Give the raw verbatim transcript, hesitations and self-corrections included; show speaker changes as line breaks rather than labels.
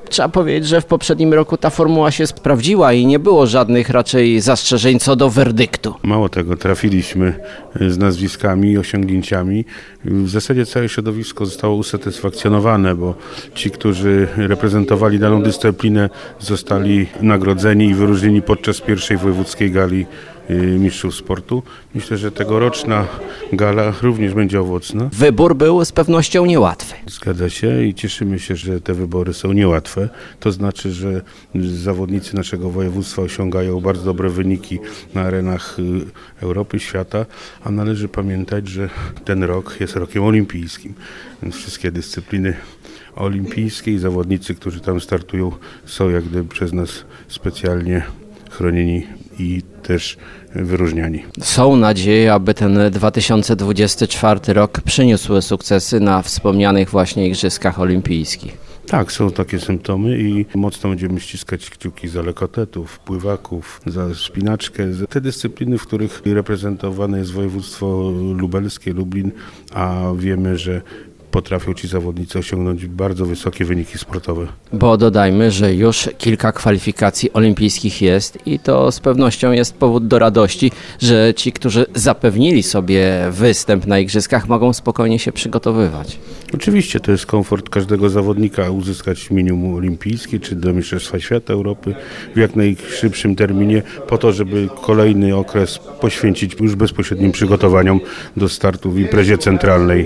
Trzeba powiedzieć, że w poprzednim roku ta formuła się sprawdziła i nie było żadnych raczej zastrzeżeń co do werdyktu.
Mało tego, trafiliśmy z nazwiskami i osiągnięciami. W zasadzie całe środowisko zostało usatysfakcjonowane, bo ci, którzy reprezentowali daną dyscyplinę, zostali nagrodzeni i wyróżnieni podczas pierwszej wojewódzkiej gali mistrzów sportu. Myślę, że tegoroczna gala również będzie owocna.
Wybór był z pewnością niełatwy.
Zgadza się i cieszymy się, że te wybory są niełatwe. To znaczy, że zawodnicy naszego województwa osiągają bardzo dobre wyniki na arenach Europy, świata, a należy pamiętać, że ten rok jest rokiem olimpijskim. Więc wszystkie dyscypliny olimpijskie i zawodnicy, którzy tam startują, są jak gdyby przez nas specjalnie chronieni i też wyróżniani.
Są nadzieje, aby ten dwa tysiące dwudziesty czwarty rok przyniósł sukcesy na wspomnianych właśnie Igrzyskach Olimpijskich.
Tak, są takie symptomy i mocno będziemy ściskać kciuki za lekkoatletów, pływaków, za spinaczkę, za te dyscypliny, w których reprezentowane jest województwo lubelskie, Lublin, a wiemy, że potrafią ci zawodnicy osiągnąć bardzo wysokie wyniki sportowe.
Bo dodajmy, że już kilka kwalifikacji olimpijskich jest i to z pewnością jest powód do radości, że ci, którzy zapewnili sobie występ na igrzyskach, mogą spokojnie się przygotowywać.
Oczywiście to jest komfort każdego zawodnika uzyskać minimum olimpijskie czy do Mistrzostwa Świata, Europy w jak najszybszym terminie po to, żeby kolejny okres poświęcić już bezpośrednim przygotowaniom do startu w imprezie centralnej.